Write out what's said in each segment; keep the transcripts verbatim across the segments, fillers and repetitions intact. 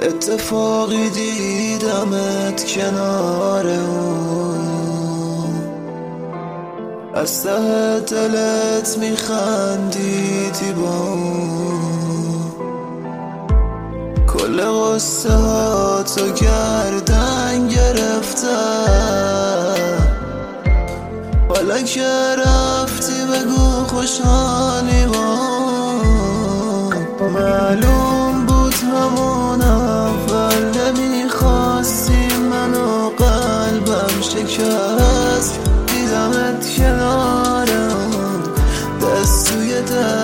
اتفاقی دیدمت کنار اون، از ته دلت میخندیدی با اون، کل قصه ها تو گردن گرفتم. حالا که رفتی بگو خوشحالی با اون. معلوم بود همون اول نمیخواستی منو، قلبم شکست دیدمت کنار اون، دست توی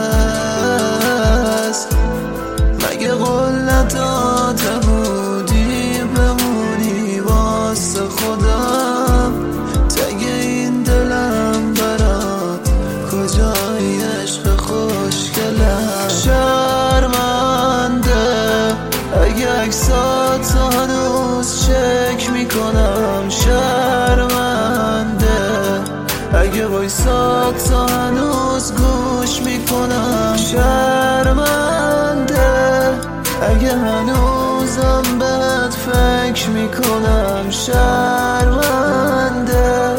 دست. مگه قول نداده بودی بمونی واسه خودم؟ تگ این دلم برات کجای عشق خوشگلم؟ شرمنده اگه عکساتو هنوز چک میکنم، شرمنده اگه وایساتو هنوز گوش میکنم، شرمنده اگه هنوزم بهت فکر میکنم، شرمنده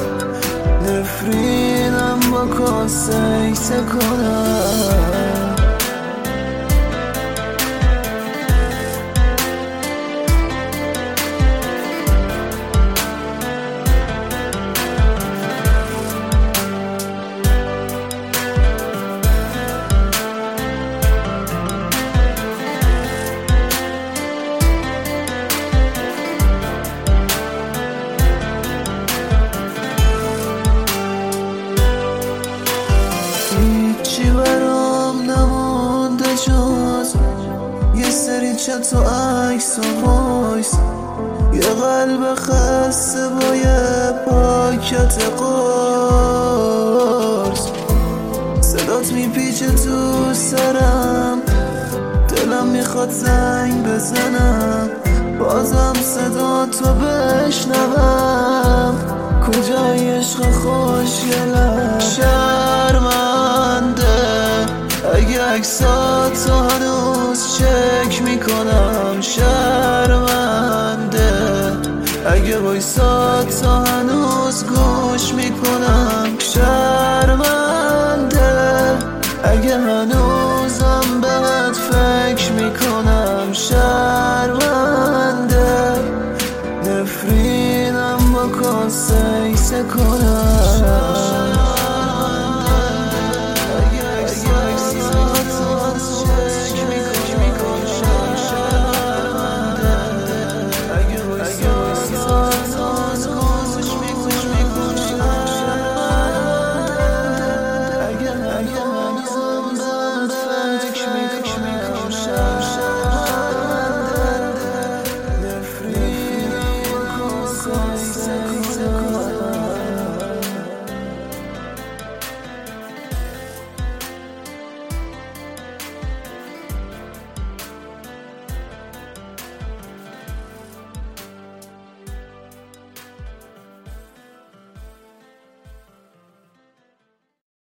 نفرینم با کاسه کنم. هیچی برام نمونده جز یه سری چت و عکس و وایس، یه قلب خسته با یه پاکت قرص. صدات میپیچه تو سرم، دلم میخواد زنگ بزنم، بازم صدا تو بشنوم. کجای عشق خوشگلم؟ شرمنده اگه عکساتو هنوز چک میکنم،